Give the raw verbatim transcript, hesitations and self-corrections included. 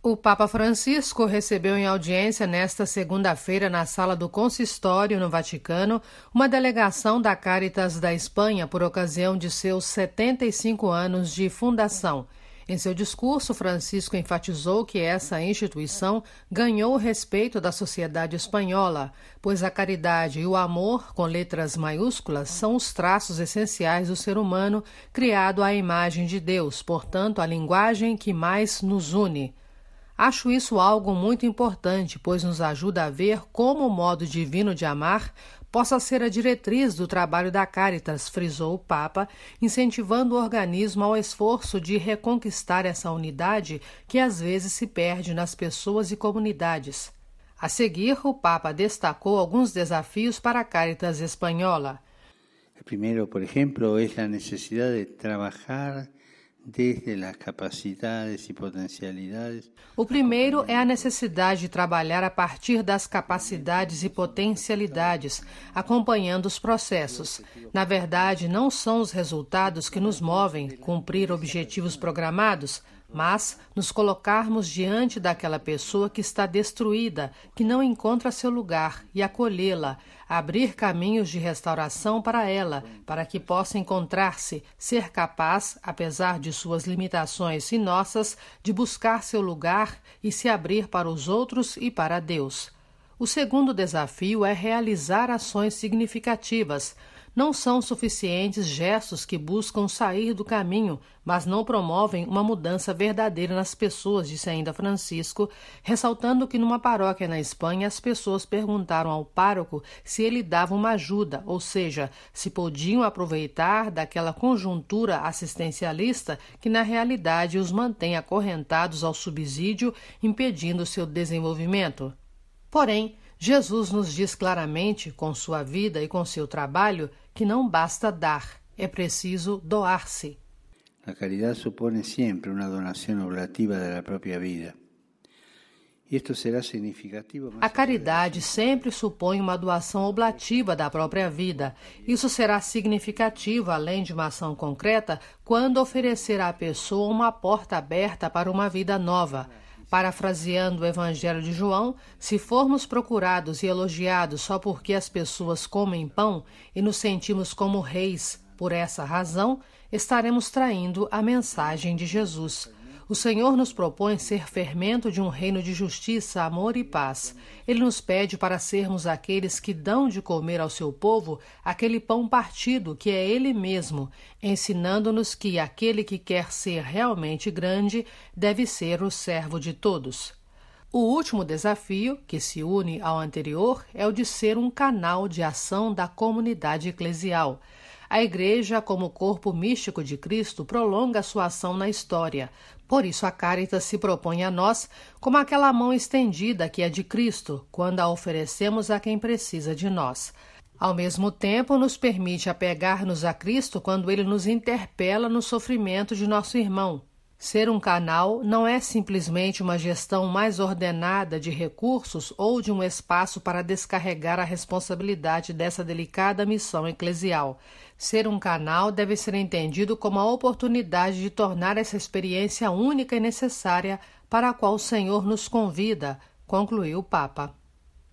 O Papa Francisco recebeu em audiência nesta segunda-feira na sala do Consistório, no Vaticano, uma delegação da Caritas da Espanha por ocasião de seus setenta e cinco anos de fundação. Em seu discurso, Francisco enfatizou que essa instituição ganhou o respeito da sociedade espanhola, pois a caridade e o amor, com letras maiúsculas, são os traços essenciais do ser humano criado à imagem de Deus, portanto, a linguagem que mais nos une. Acho isso algo muito importante, pois nos ajuda a ver como o modo divino de amar possa ser a diretriz do trabalho da Caritas, frisou o Papa, incentivando o organismo ao esforço de reconquistar essa unidade que às vezes se perde nas pessoas e comunidades. A seguir, o Papa destacou alguns desafios para a Caritas espanhola. O primeiro, por exemplo, é a necessidade de trabalhar desde as capacidades e potencialidades. O primeiro é a necessidade de trabalhar a partir das capacidades e potencialidades, acompanhando os processos. Na verdade, não são os resultados que nos movem cumprir objetivos programados, mas nos colocarmos diante daquela pessoa que está destruída, que não encontra seu lugar, e acolhê-la, abrir caminhos de restauração para ela, para que possa encontrar-se, ser capaz, apesar de suas limitações e nossas, de buscar seu lugar e se abrir para os outros e para Deus. O segundo desafio é realizar ações significativas. Não são suficientes gestos que buscam sair do caminho, mas não promovem uma mudança verdadeira nas pessoas, disse ainda Francisco, ressaltando que numa paróquia na Espanha as pessoas perguntaram ao pároco se ele dava uma ajuda, ou seja, se podiam aproveitar daquela conjuntura assistencialista que na realidade os mantém acorrentados ao subsídio, impedindo seu desenvolvimento. Porém, Jesus nos diz claramente, com sua vida e com seu trabalho, que não basta dar, é preciso doar-se. A caridade supõe sempre uma donação oblativa da própria vida. Isto será significativo. A caridade sempre supõe uma doação oblativa da própria vida. Isso será significativo, além de uma ação concreta, quando oferecer à pessoa uma porta aberta para uma vida nova. Parafraseando o Evangelho de João, se formos procurados e elogiados só porque as pessoas comem pão e nos sentimos como reis por essa razão, estaremos traindo a mensagem de Jesus. O Senhor nos propõe ser fermento de um reino de justiça, amor e paz. Ele nos pede para sermos aqueles que dão de comer ao seu povo aquele pão partido que é Ele mesmo, ensinando-nos que aquele que quer ser realmente grande deve ser o servo de todos. O último desafio, que se une ao anterior, é o de ser um canal de ação da comunidade eclesial. A Igreja, como corpo místico de Cristo, prolonga sua ação na história. Por isso, a Caritas se propõe a nós como aquela mão estendida que é de Cristo, quando a oferecemos a quem precisa de nós. Ao mesmo tempo, nos permite apegar-nos a Cristo quando Ele nos interpela no sofrimento de nosso irmão. Ser um canal não é simplesmente uma gestão mais ordenada de recursos ou de um espaço para descarregar a responsabilidade dessa delicada missão eclesial. Ser um canal deve ser entendido como a oportunidade de tornar essa experiência única e necessária para a qual o Senhor nos convida, concluiu o Papa.